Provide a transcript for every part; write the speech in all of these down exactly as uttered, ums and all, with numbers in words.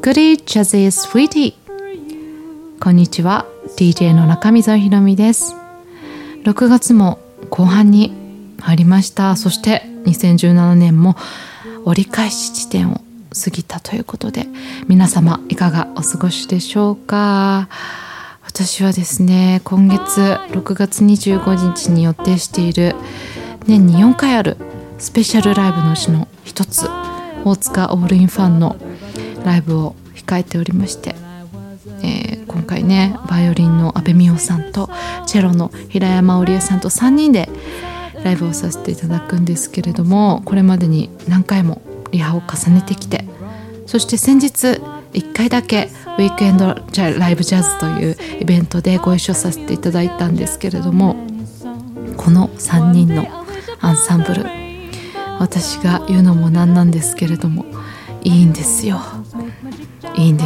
Goody Jazzy Sweetie。こんにちは、 ディージェー の中溝ひろみです。ろくがつも後半に入りました。そしてにせんじゅうななねんも折り返し地点を過ぎたということで、皆様いかがお過ごしでしょうか。私はですね、今月ろくがつにじゅうごにちに予定している年によんかいあるスペシャルライブのうちの一つ、大塚オールインファンのライブを控えておりまして、えー、今回ね、バイオリンの阿部美穂さんとチェロの平山織江さんとさんにんでライブをさせていただくんですけれども、これまでに何回もリハを重ねてきて、そして先日いっかいだけウィークエンドライブジャズというイベントでご一緒させていただいたんですけれども、このさんにんのアンサンブル、私が言うのもなんなんですけれども、いいんですよ。いいんです。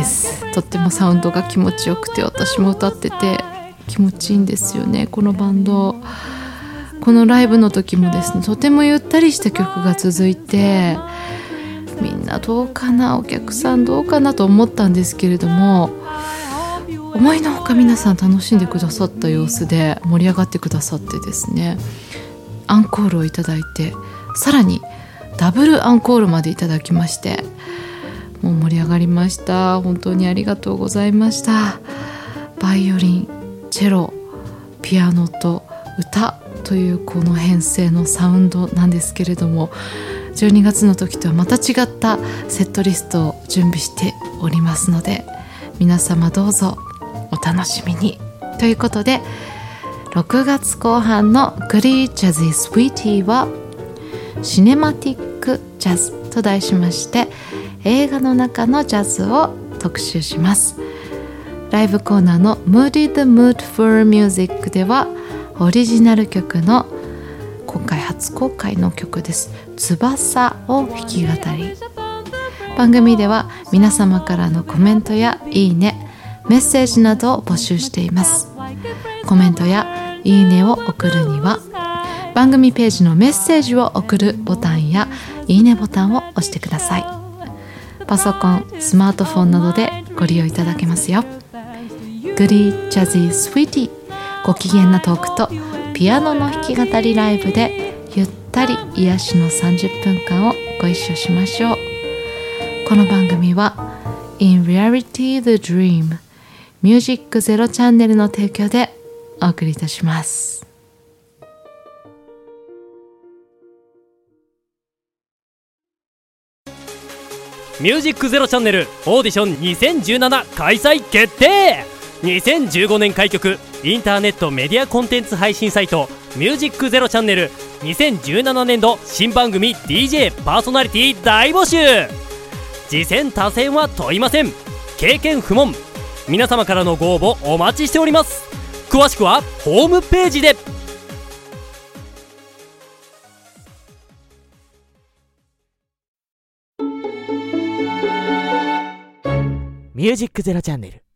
とってもサウンドが気持ちよくて、私も歌ってて気持ちいいんですよね、このバンド。このライブの時もですね、とてもゆったりした曲が続いて、みんなどうかな、お客さんどうかなと思ったんですけれども、思いのほか皆さん楽しんでくださった様子で盛り上がってくださってですね、アンコールをいただいて、さらにダブルアンコールまでいただきまして、もう盛り上がりました。本当にありがとうございました。バイオリン、チェロ、ピアノと歌というこの編成のサウンドなんですけれども、じゅうにがつの時とはまた違ったセットリストを準備しておりますので、皆様どうぞお楽しみに。ということで、ろくがつこう半の Goody Jazzy Sweetie はシネマティックジャズと題しまして、映画の中のジャズを特集します。ライブコーナーの Moody the Mood for Music では、オリジナル曲の今回初公開の曲です、翼を弾き語り。番組では皆様からのコメントやいいね、メッセージなどを募集しています。コメントやいいねを送るには、番組ページのメッセージを送るボタンやいいねボタンを押してください。パソコン、スマートフォンなどでご利用いただけますよ。Goody Jazzy Sweetie、 ご機嫌なトークとピアノの弾き語りライブでゆったり癒しのさんじゅっぷんかんをご一緒しましょう。この番組は In Reality the Dream ミュージックゼロチャンネルの提供でお送りいたします。 ミュージックゼロチャンネルオーディションにせんじゅうなな開催決定。にせんじゅうごねん開局、インターネットメディアコンテンツ配信サイトミュージックゼロチャンネルにせんじゅうななねんど新番組 ディージェー パーソナリティ大募集。次戦他戦は問いません。経験不問。皆様からのご応募お待ちしております。詳しくはホームページで。ミュージックゼロチャンネル。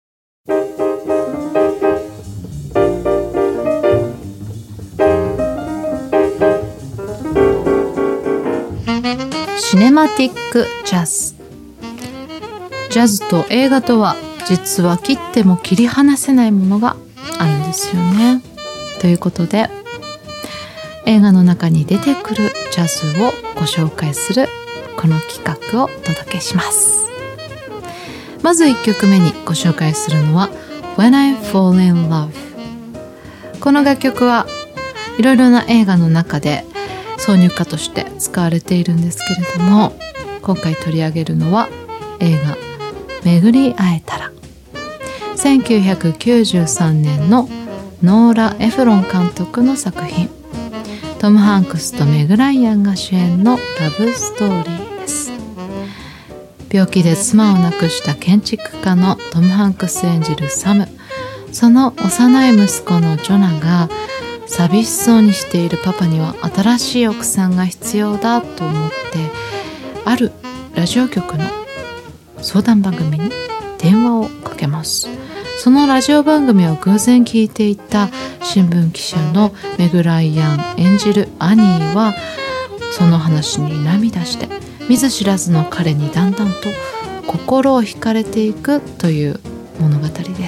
シネマティックジャズ。ジャズと映画とは実は切っても切り離せないものがあるんですよね。ということで、映画の中に出てくるジャズをご紹介するこの企画をお届けします。まずいっきょくめにご紹介するのは When I Fall in Love。 この楽曲はいろいろな映画の中で挿入歌として使われているんですけれども、今回取り上げるのは映画巡り会えたら。せんきゅうひゃくきゅうじゅうさんねんのノーラ・エフロン監督の作品。トム・ハンクスとメグ・ライアンが主演のラブストーリーです。病気で妻を亡くした建築家のトム・ハンクス演じるサム、その幼い息子のジョナが寂しそうにしているパパには新しい奥さんが必要だと思って、あるラジオ局の相談番組に電話をかけます。そのラジオ番組を偶然聞いていた新聞記者のメグ・ライアン演じるアニーは、その話に涙して見ず知らずの彼にだんだんと心を惹かれていくという物語です。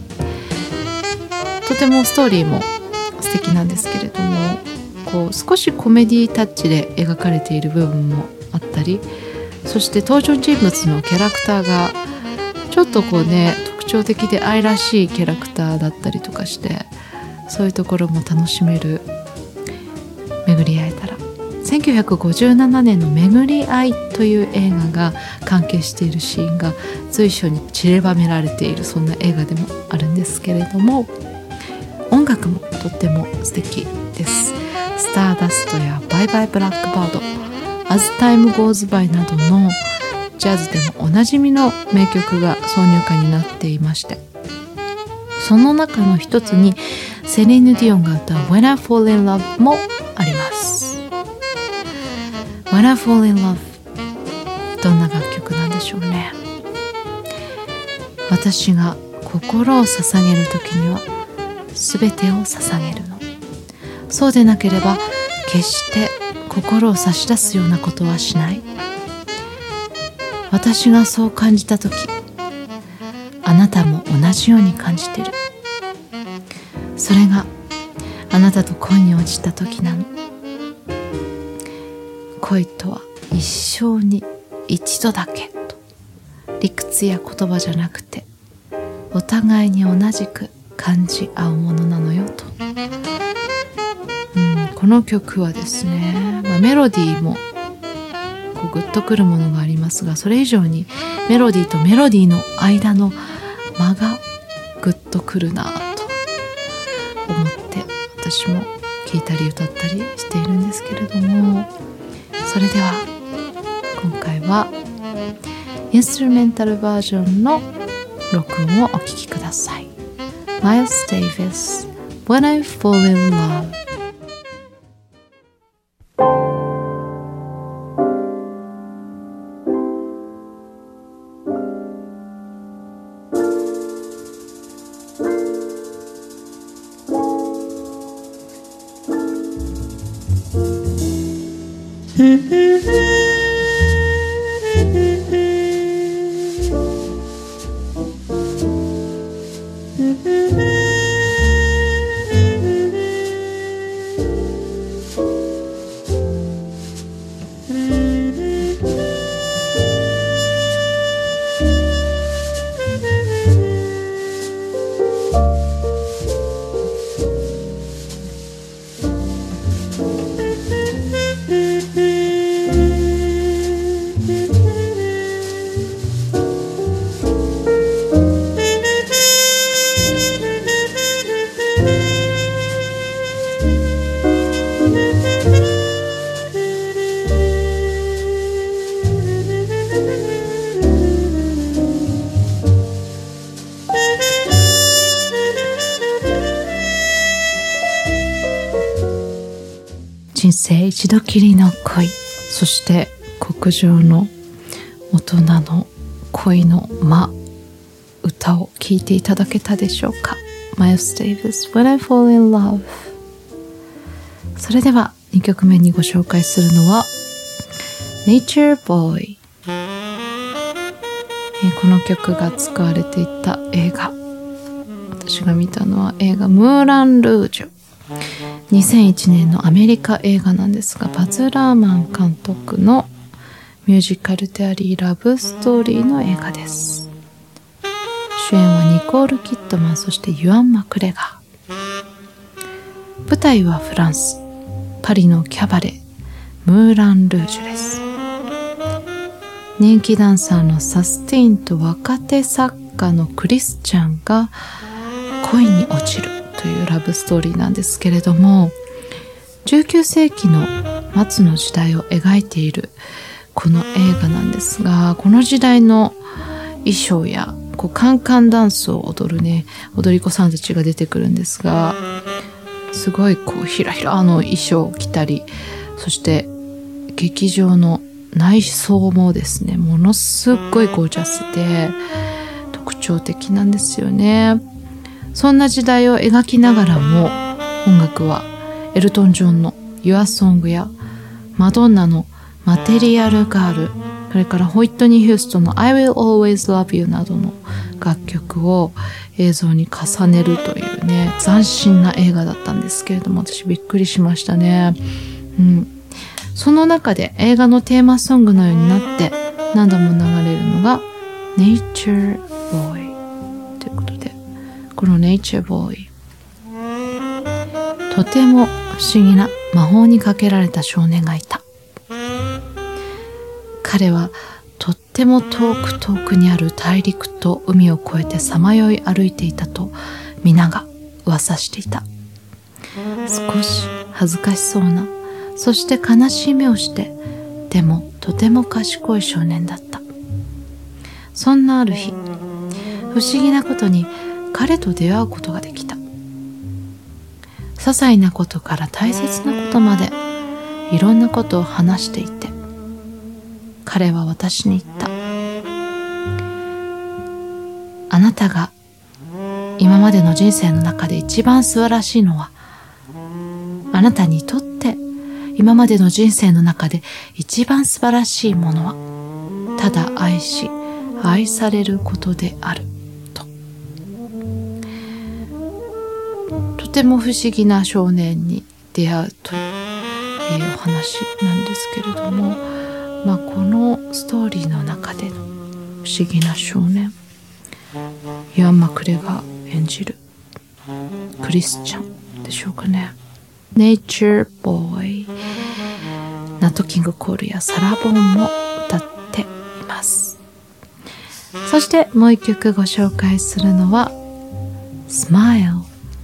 とてもストーリーも素敵なんですけれども、こう少しコメディタッチで描かれている部分もあったり、そして登場人物のキャラクターがちょっとこうね特徴的で愛らしいキャラクターだったりとかして、そういうところも楽しめる巡り会えたら。せんきゅうひゃくごじゅうななねんの巡り会いという映画が関係しているシーンが随所に散りばめられている、そんな映画でもあるんですけれども、音楽もとっても素敵です。スターダストやバイバイブラックバード、As Time Goes By などのジャズでもおなじみの名曲が挿入歌になっていまして、その中の一つにセリーヌ・ディオンが歌う When I Fall in Love もあります。 When I Fall in Love、 どんな楽曲なんでしょうね。私が心を捧げる時には全てを捧げるの。そうでなければ決して心を差し出すようなことはしない。私がそう感じたとき、あなたも同じように感じてる。それがあなたと恋に落ちたときなの。恋とは一生に一度だけと、理屈や言葉じゃなくてお互いに同じく感じ合うものなのよと。うん、この曲はですね、まあ、メロディーもこうグッとくるものがありますが、それ以上にメロディーとメロディーの間の間がグッとくるなと思って、私も聴いたり歌ったりしているんですけれども、それでは今回はインストゥルメンタルバージョンの録音をお聴きください。Miles Davis, When I Fall in Love。人生一度きりの恋、そして極上の大人の恋の間、歌を聴いていただけたでしょうか。 Miles Davis, When I Fall in Love。 それではにきょくめにご紹介するのは Nature Boy。 この曲が使われていた映画、私が見たのは映画ムーラン・ルージュ、にせんいちねんのアメリカ映画なんですが、バズ・ラーマン監督のミュージカルでありラブストーリーの映画です。主演はニコール・キッドマン、そしてユアン・マクレガー。舞台はフランスパリのキャバレームーラン・ルージュです。人気ダンサーのサスティンと若手作家のクリスチャンが恋に落ちるというラブストーリーなんですけれども、じゅうきゅうせいきの末の時代を描いているこの映画なんですが、この時代の衣装やこうカンカンダンスを踊るね踊り子さんたちが出てくるんですが、すごいこうひらひらの衣装を着たり、そして劇場の内装もですね、ものすごいゴージャスで特徴的なんですよね。そんな時代を描きながらも、音楽はエルトン・ジョンの Your Song やマドンナのマテリアルガールそれからホイットニー・ヒューストンの I Will Always Love You などの楽曲を映像に重ねるというね、斬新な映画だったんですけれども、私びっくりしましたね。うん、その中で映画のテーマソングのようになって何度も流れるのが Nature Boy ということで、この Nature Boy、 とても不思議な魔法にかけられた少年がいた。彼はとっても遠く遠くにある大陸と海を越えてさまよい歩いていたと皆が噂していた。少し恥ずかしそうな、そして悲しい目をして、でもとても賢い少年だった。そんなある日、不思議なことに彼と出会うことができた。些細なことから大切なことまでいろんなことを話していて、彼は私に言った。あなたが今までの人生の中で一番素晴らしいのは、あなたにとって今までの人生の中で一番素晴らしいものは、ただ愛し愛されることであると。とても不思議な少年に出会うという、えー、お話なんですけれども、まあ、このストーリーの中での不思議な少年、イワン・マクレが演じるクリスチャンでしょうかね。Nature Boy、 ナット・キング・コールやサラ・ボーンも歌っています。そしてもう一曲ご紹介するのは Smile、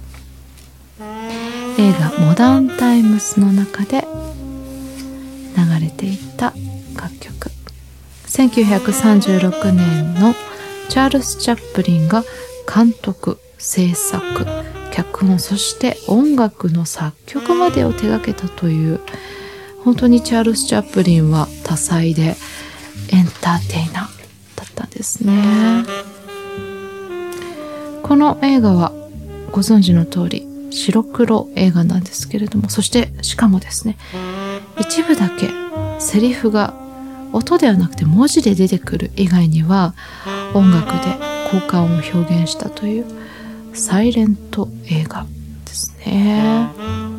映画モダンタイムスの中で流れていた楽曲。せんきゅうひゃくさんじゅうろくねんのチャールズ・チャップリンが監督、制作、脚本、そして音楽の作曲までを手掛けたという、本当にチャールズ・チャップリンは多彩でエンターテイナーだったんですね。この映画はご存知の通り白黒映画なんですけれども、そしてしかもですね、一部だけセリフが音ではなくて文字で出てくる以外には音楽で効果音を表現したというサイレント映画ですね。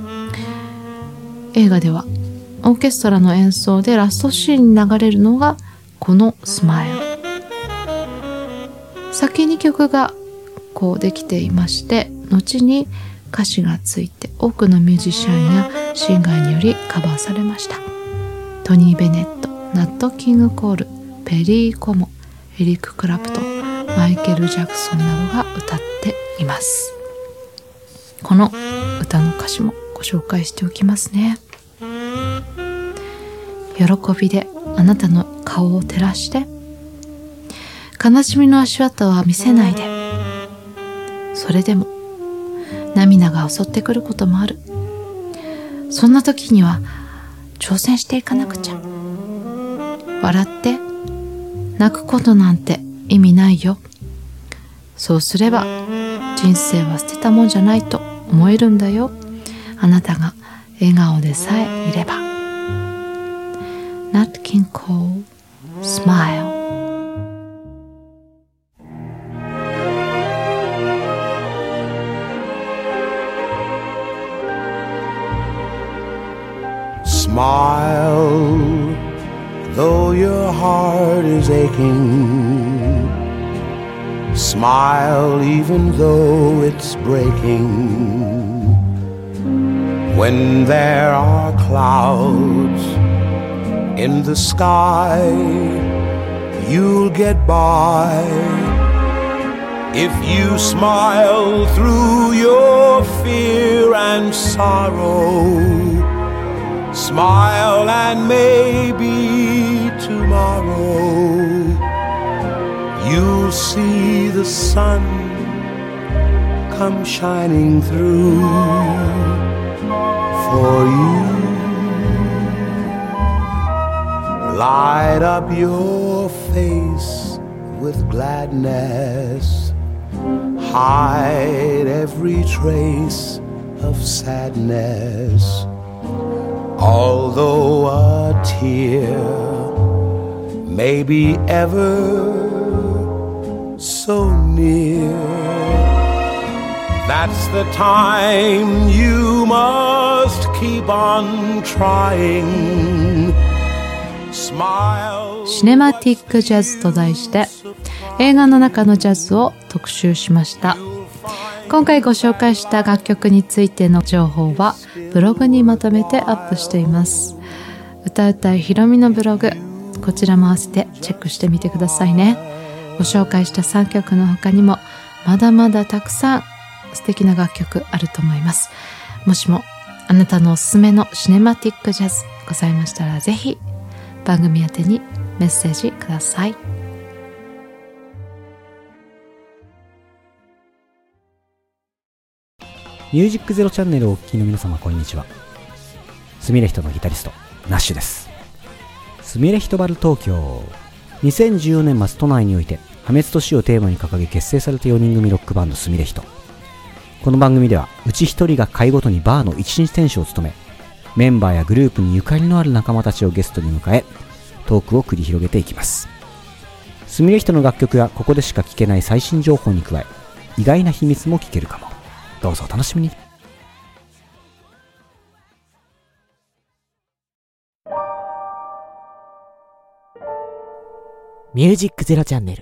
映画ではオーケストラの演奏でラストシーンに流れるのがこのスマイル。先に曲がこうできていまして、後に歌詞がついて多くのミュージシャンやシンガーによりカバーされました。トニー・ベネット、ナット・キング・コール、ペリー・コモ、エリック・クラプトン、マイケル・ジャクソンなどが歌っています。この歌の歌詞もご紹介しておきますね。喜びであなたの顔を照らして、悲しみの足跡は見せないで。それでも涙が襲ってくることもある。そんな時には挑戦していかなくちゃ。笑って泣くことなんて意味ないよ。そうすれば人生は捨てたもんじゃないと思えるんだよ。あなたが笑顔でさえいれば。Nat King Cole, Smile。 Smile, though your heart is aching. Smile, even though it's breaking. When there are clouds in the sky, you'll get by. If you smile through your fear and sorrow,Smile and maybe tomorrow you'll see the sun come shining through for you. Light up your face with gladness. Hide every trace of sadness.Although a tear maybe ever so near. That's the time you must keep on trying. Smile. シネマティックジャズと題して映画の中のジャズを特集しました。今回ご紹介した楽曲についての情報はブログにまとめてアップしています。歌うたいひろみのブログ、こちらも合わせてチェックしてみてくださいね。ご紹介したさんきょくの他にもまだまだたくさん素敵な楽曲あると思います。もしもあなたのおすすめのシネマティックジャズございましたら、ぜひ番組宛てにメッセージください。 ミュージックゼロチャンネルをお聞きの皆様、こんにちは。すみれひとのギタリストナッシュです。すみれひとバル東京。にせんじゅうよねん末、都内において破滅と死をテーマに掲げ結成されたよにん組ロックバンドすみれひと。この番組ではうち一人が回ごとにバーの一日店主を務め、メンバーやグループにゆかりのある仲間たちをゲストに迎えトークを繰り広げていきます。すみれひとの楽曲やここでしか聞けない最新情報に加え、意外な秘密も聞けるかも。どうぞお楽しみに。 ミュージックゼロチャンネル。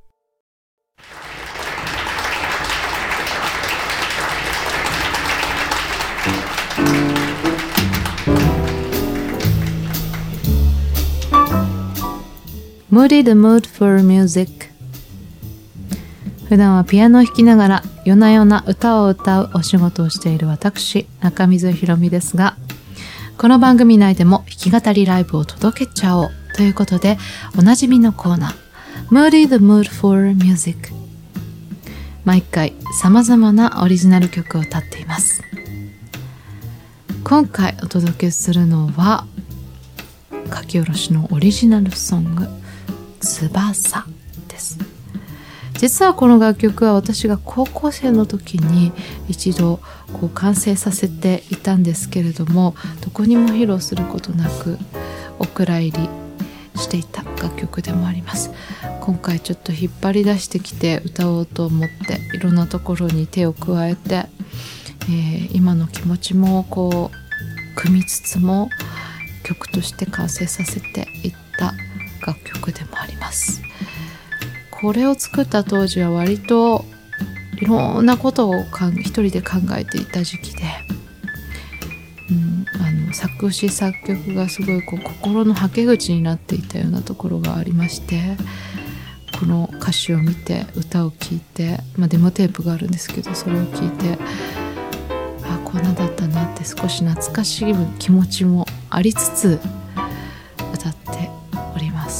Moody the Mood for Music。 普段はピアノを弾きながら夜な夜な歌を歌うお仕事をしている私、中溝ひろみですが、この番組内でも弾き語りライブを届けちゃおうということで、おなじみのコーナー Moody the Mood for Music。 毎回さまざまなオリジナル曲を歌っています。今回お届けするのは書き下ろしのオリジナルソング翼です。実はこの楽曲は私が高校生の時に一度こう完成させていたんですけれども、どこにも披露することなくお蔵入りしていた楽曲でもあります。今回ちょっと引っ張り出してきて歌おうと思って、いろんなところに手を加えて、えー、今の気持ちもこう組みつつも曲として完成させていった楽曲でもあります。これを作った当時は割といろんなことをかん一人で考えていた時期で、うん、あの作詞作曲がすごいこう心のはけ口になっていたようなところがありまして、この歌詞を見て歌を聴いて、まあ、デモテープがあるんですけど、それを聴いて、あこんなだったなって少し懐かしい気持ちもありつつ歌っております。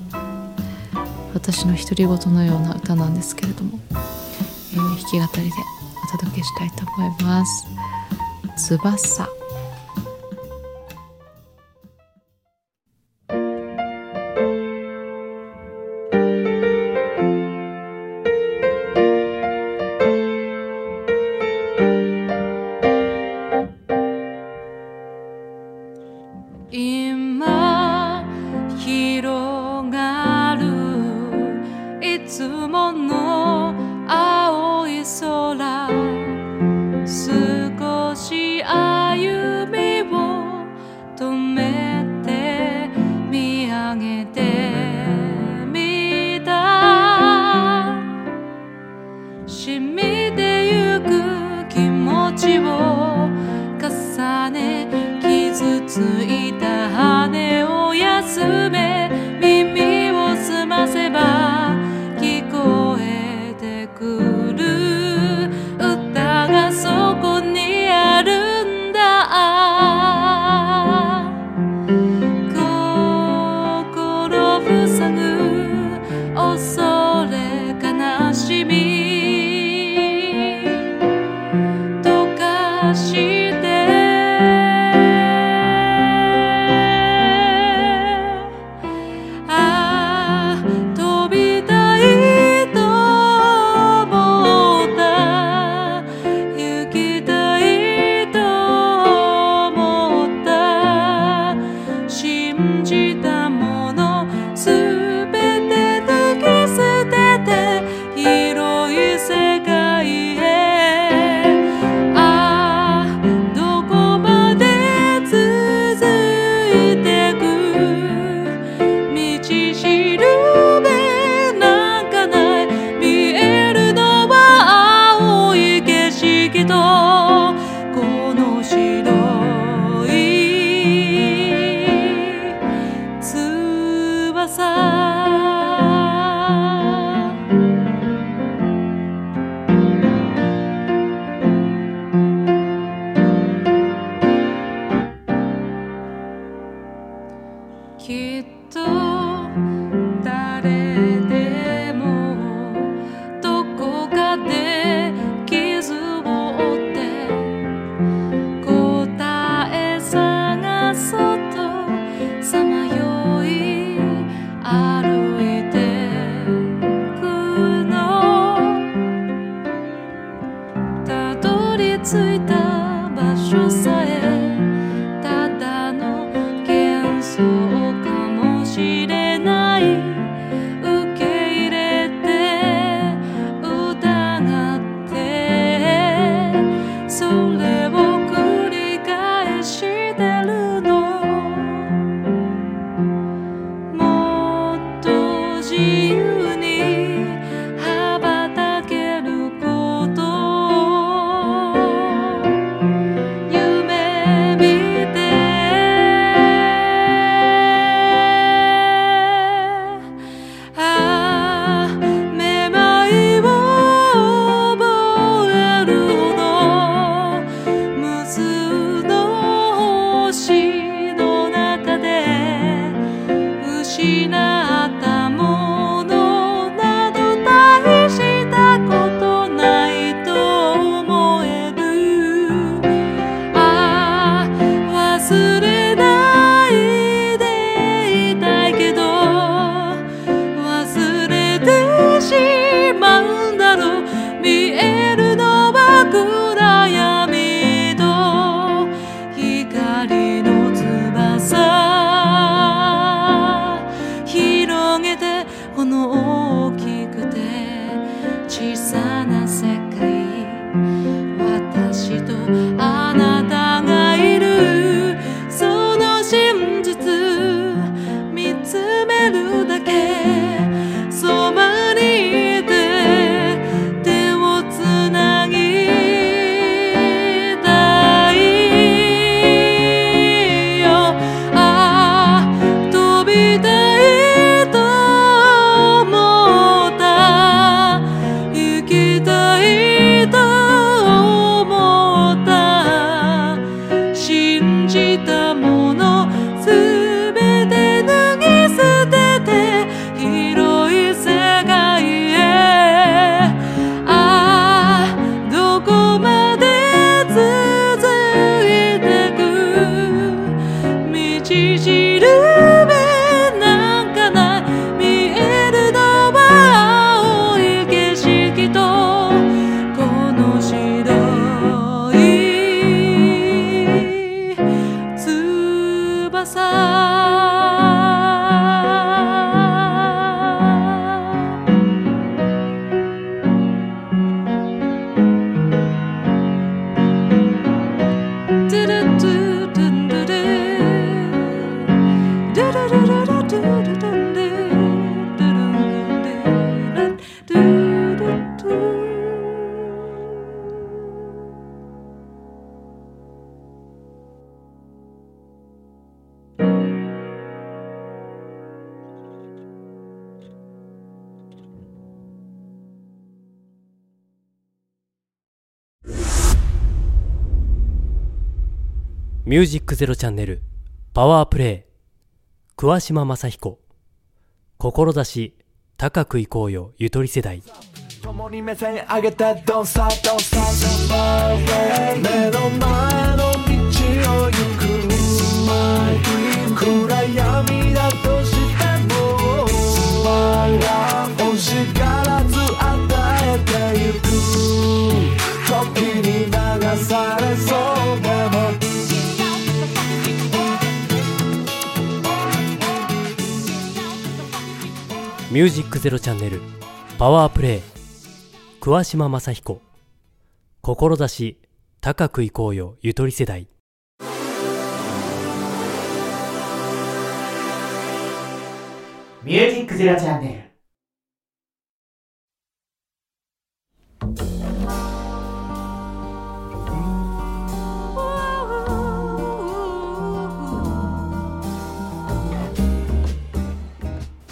私の独り言のような歌なんですけれども、えー、弾き語りでお届けしたいと思います。翼。 今広がるいつもの青い空、少し歩きっと誰でもどこかで傷を負って答え探そうとさまよい歩いてくのたどり着いた場所さえただの幻想かもしれない受け入れて疑ってそれを繰り返してるのもっと自由に羽ばたけることを夢見てああめまいを覚えるほど無数の星の中で失ったものなど大したことないと思えるああ忘れないでいたいけど忘れてしまうんだろう見えるのは暗闇と光の翼広げてこの大きくて小さな世界私とあなたがいるその真実見つめるだけそばにいて手をつなぎたいよああ飛びたいと思った生きたいと思った信じたものすべて脱ぎ捨てて広い世界へああどこまで続いてく道しるべなんかない見えるのは青い景色とこの白いミュージックゼロチャンネルパワープレイ桑島正彦志高くいこうよゆとり世代共に目線上げて Don't stop, don't stop, my way 目の前の道を行く My dream 暗闇だとしても My love 欲しがらず与えてゆく時に流されそうでもミュージックゼロチャンネルパワープレイ桑島正彦志高くいこうよゆとり世代ミュージックゼロチャンネル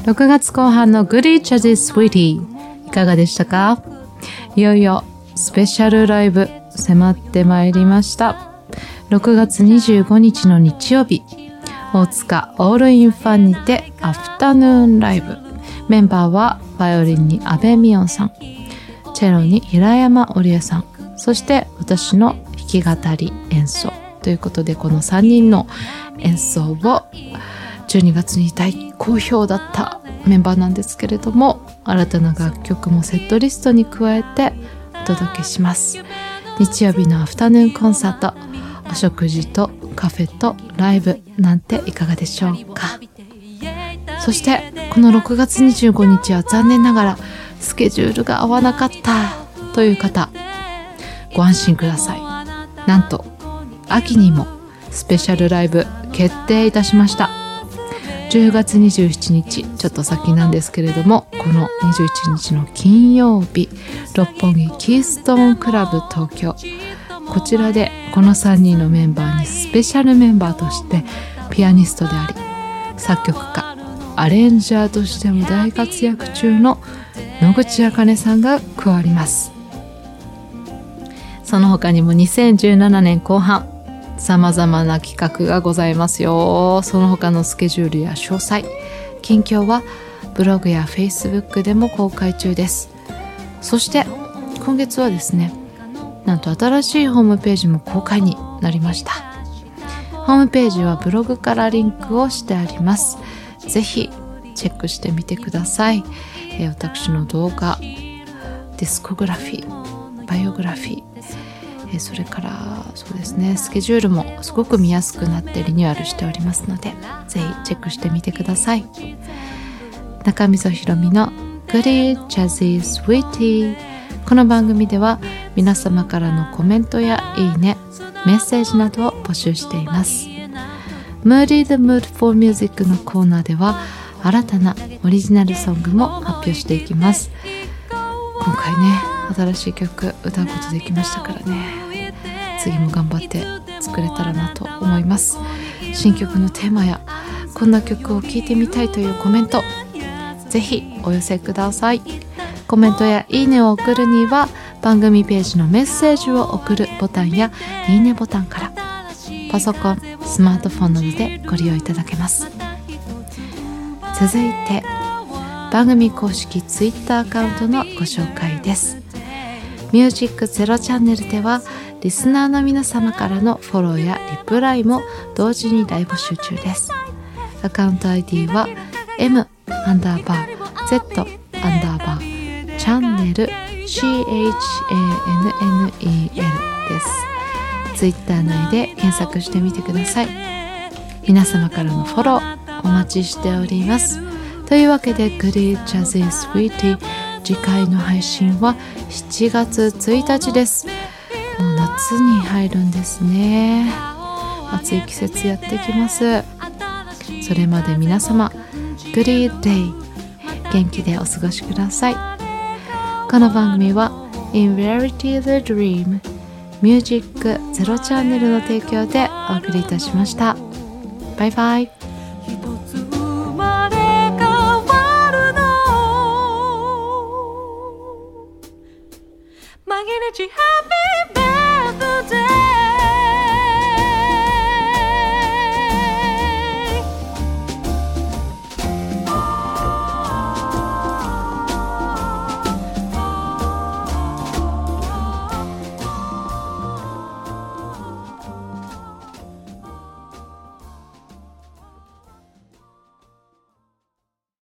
ろくがつこう半の Goody Jazzy Sweetie いかがでしたか？いよいよスペシャルライブ迫ってまいりました。ろくがつにじゅうごにちの日曜日、大塚オールインファンにてアフタヌーンライブ。メンバーはバイオリンに阿部美音さん、チェロに平山織江さん、そして私の弾き語り演奏ということで、このさんにんの演奏をじゅうにがつに大好評だったメンバーなんですけれども、新たな楽曲もセットリストに加えてお届けします。日曜日のアフタヌーンコンサート、お食事とカフェとライブなんていかがでしょうか。そしてこのろくがつにじゅうごにちは残念ながらスケジュールが合わなかったという方、ご安心ください。なんと秋にもスペシャルライブ決定いたしました。じゅうがつにじゅうしちにち、ちょっと先なんですけれども、このにじゅういちにちの金曜日、六本木キーストーンクラブ東京、こちらでこのさんにんのメンバーにスペシャルメンバーとしてピアニストであり作曲家、アレンジャーとしても大活躍中の野口茜さんが加わります。その他にもにせんじゅうななねんこう半、さまざまな企画がございますよ。その他のスケジュールや詳細、近況はブログやフェイスブックでも公開中です。そして今月はですね、なんと新しいホームページも公開になりました。ホームページはブログからリンクをしてあります。ぜひチェックしてみてください。えー、私の動画、ディスコグラフィー、バイオグラフィー、えー、それからそうですね、スケジュールもすごく見やすくなってリニューアルしておりますので、ぜひチェックしてみてください。中溝ひろみの Goody Jazzy Sweetie。この番組では皆様からのコメントやいいね、メッセージなどを募集しています。Moody the Mood for Music のコーナーでは新たなオリジナルソングも発表していきます。今回ね、新しい曲歌うことできましたからね、次も頑張って作れたらなと思います。新曲のテーマやこんな曲を聴いてみたいというコメント、ぜひお寄せください。コメントやいいねを送るには番組ページのメッセージを送るボタンやいいねボタンから、パソコン、スマートフォンなどでご利用いただけます。続いて番組公式ツイッターアカウントのご紹介です。ミュージックゼロチャンネルではリスナーの皆様からのフォローやリプライも同時に大募集中です。アカウント アイディー は M アンダーバー Z アンダーバーチャンネル シーエイチエーエヌエヌイーエル です。ツイッター内で検索してみてください。皆様からのフォローお待ちしております。というわけで Goody Jazzy Sweetie、 次回の配信はしちがつついたちです。もう夏に入るんですね。暑い季節やってきます。それまで皆様 Good day、 元気でお過ごしください。この番組は In Reality the Dream ミュージックゼロチャンネルの提供でお送りいたしました。バイバイ。